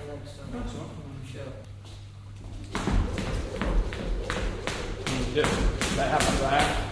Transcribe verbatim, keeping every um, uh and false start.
thanks so That's much. all right. Sure. You do. That happens, right?